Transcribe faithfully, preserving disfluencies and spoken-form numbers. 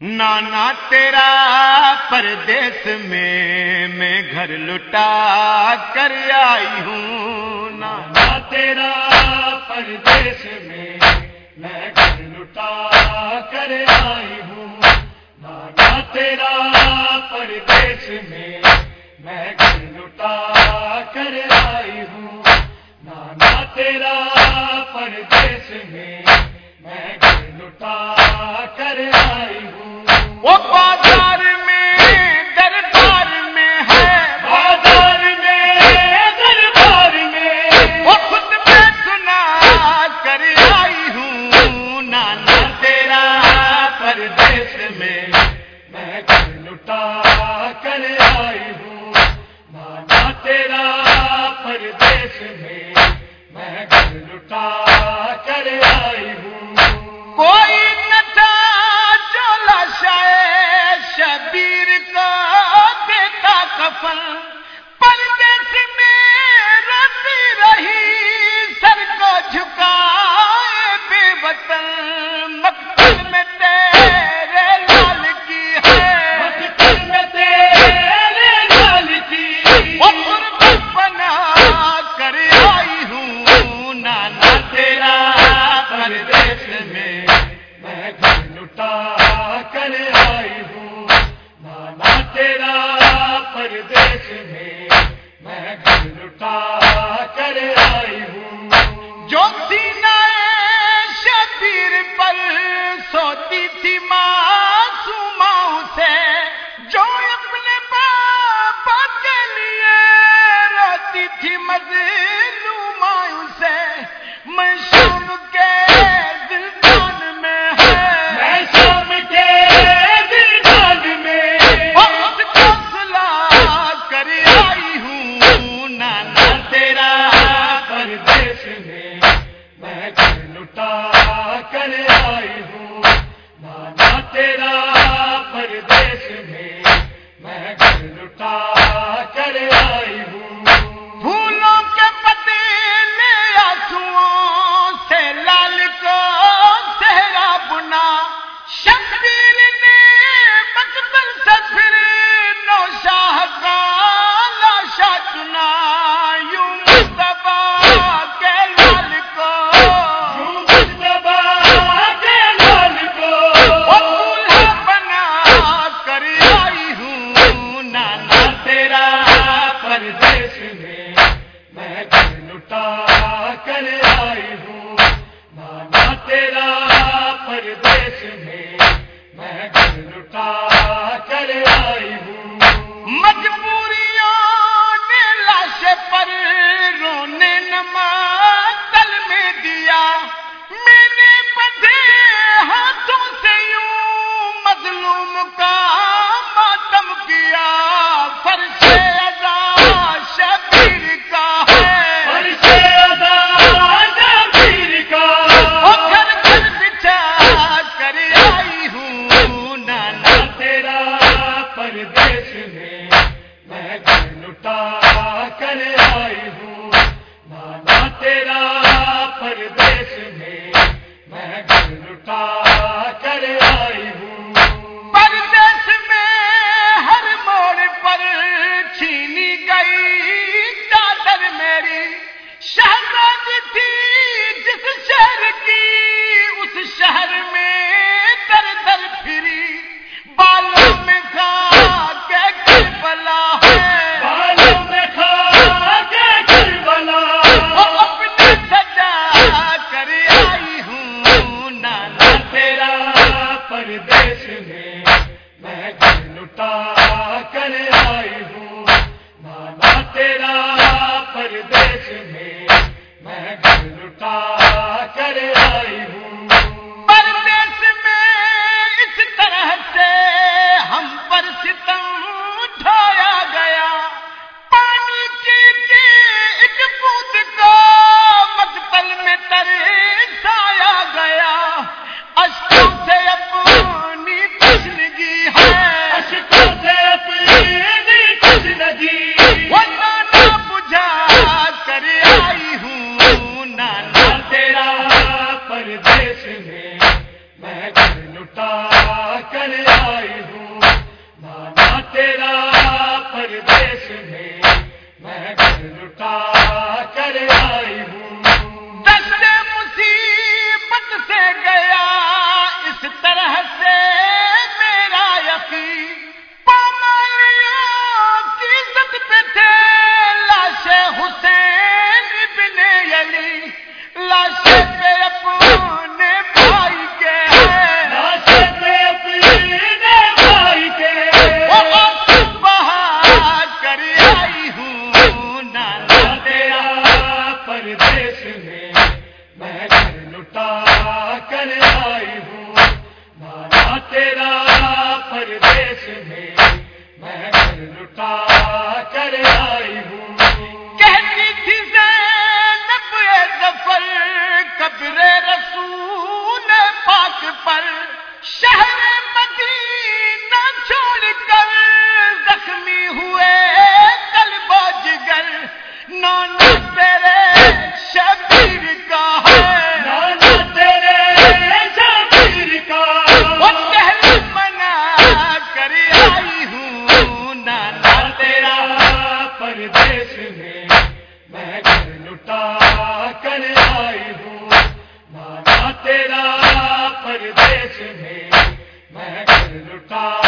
نانا تیرا پردیس میں میں گھر لٹا کر آئی ہوں، نانا تیرا پردیس میں میں گھر لٹا کر آئی ہوں، نانا تیرا پردیس میں میں گھر لٹا کر آئی ہوں، نانا تیرا پردیس میں میں گھر لٹا کر آئی ہوں۔ وہ بازار میں دربار میں ہے، بازار میں دربار میں وہ خود میں سنا کر آئی ہوں، نانا تیرا پردیس میں میں گھر لٹا کر آئی ہوں، نانا تیرا پردیس میں میں گھر لٹا کر آئی ہوں۔ کوئی نہ تھا جو لاشائے شبیر کو دیتا کفن، پردیس میں روتی رہی سر کو جھکائے بے وطن، مقتل میں تیرے لال کی ہے، مقتل میں تیرے لال کی وہ قربت بنا کر آئی ہوں، نانا تیرا پردیس میں میں گھر لٹا کر آئی ہوں، نانا تیرا پردیس میں میں گھر لٹا کر آئی ہوں۔ جو سینہ شبیر پر سوتی تھی معصوماؤں سے، جو اپنے بابا کے لیے روتی تھی مظلوماؤں سے، میں شام کے زندان میں ہے، میں شام کے زندان میں اس کو سلا کر آئی ہوں، نانا تیرا پردیس میں میں گھر لٹا کر آئی ہوں، نانا تیرا پردیس میں میں گھر لٹا کر آئی ہوں۔ پھولوں کے پتیلے آنسوؤں سے لال کو صحرا بنا، شبیر نے مقتل سے پھر نوشاہ کا لاشا چنا، یوں مصطفیٰ کے لال کو مصطفیٰ کے لال کو وہ دولہا بنا کر آئی ہوں، نانا تیرا پردیس میں میں گھر لٹا کر آئی ہوں، نانا تیرا پردیس میں میں گھر لٹا کر آئی ہوں۔ مجبوریوں نے لاش پر رونے نماز میں دیا، میں نے بدھے ہاتھوں سے یوں مظلوم کا ماتم کیا، فرش ادا شبیر کا ہے، فرش ادا شبیر کا وہ گھر گھر بچھا کر آئی ہوں، نانا تیرا پردیس میں میں گھر لٹا کر آئی ہوں، نانا تیرا پردیس میں میں گھر لٹا کر آئی ہوں۔ پردیس میں ہر موڑ پر چھینی گئی چادر میری، شہزادی تھی جس شہر کی اس شہر میں در در پھری، بالوں میں کھا کے کربلا ہے، بالوں میں کھا کے کربلا وہ اپنے سجا کر آئی ہوں، نانا تیرا پردیس میں میں گھر لٹا کر آئی ہوں، نانا تیرا پردیس میں میں گھر لٹا کر آئی ہوں۔ پردیس میں اس طرح سے ہم پر ستم ڈھایا گیا، پانی کی کی ایک بوند کو مقتل میں ترسایا گیا، اشکوں سے اپنی تشنگی ہے، اشکوں سے اپنی تشنگی وہ نانا بجھا کر آئی ہوں، نانا تیرا پردیس پردیس میں میں گھر لٹا کر آئی ہوں. دست مصیبت سے گیا اس طرح سے میرا یقین، پامالیوں کی عزت پہ تھے لاش حسین بن علی، لاش پہ اپنے بھائی کے لاش پہ اپنے بھائی کے بہا کر آئی ہوں نانا تیرا پردیس میں میں گھر لٹا کر آئی ہوں. نانا تیرا پردیس میں میں گھر لٹا کر آئی ہوں. کہتی تھی زینب اے ظفر قبر رسول پاک پر، شہر مدینہ چھوڑ کر زخمی ہوئے قلب و جگر، نانا تیرے شبیر کا ہے نانا تیرے شبیر کا وہ پہلے منا کر آئی ہوں نانا تیرا پردیس میں میں گھر لٹا کر آئی ہوں. نانا تیرا پردیس میں میں گھر لٹا